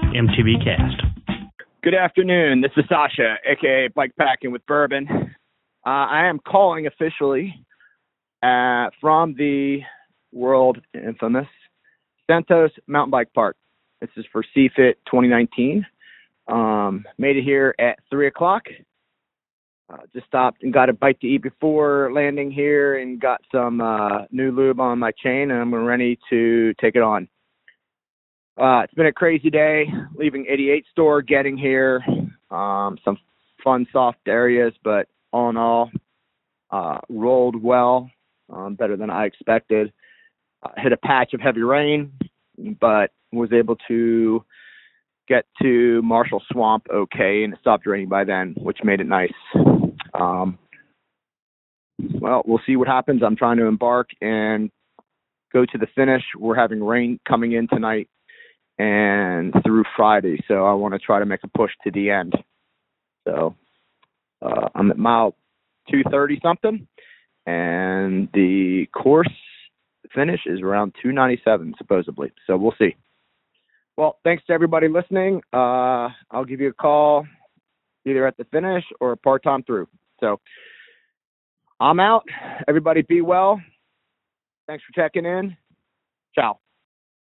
MTB Cast. Good afternoon. This is Sasha, a.k.a. Bike Packing with Bourbon. I am calling officially from the world infamous Santos Mountain Bike Park. This is for CFIT 2019. Made it here at 3 o'clock. Just stopped and got a bite to eat before landing here and got some new lube on my chain, and I'm ready to take it on. It's been a crazy day, leaving 88 store, getting here, some fun, soft areas, but all in all, rolled well, better than I expected. Hit a patch of heavy rain, but was able to get to Marshall Swamp okay, and it stopped raining by then, which made it nice. Well, we'll see what happens. I'm trying to embark and go to the finish. We're having rain coming in tonight and through Friday, so I want to try to make a push to the end. So I'm at mile 230 something, and the course finish is around 297 supposedly. So we'll see. Well, thanks to everybody listening. I'll give you a call either at the finish or part-time through. So I'm out. Everybody be well. Thanks for checking in. Ciao.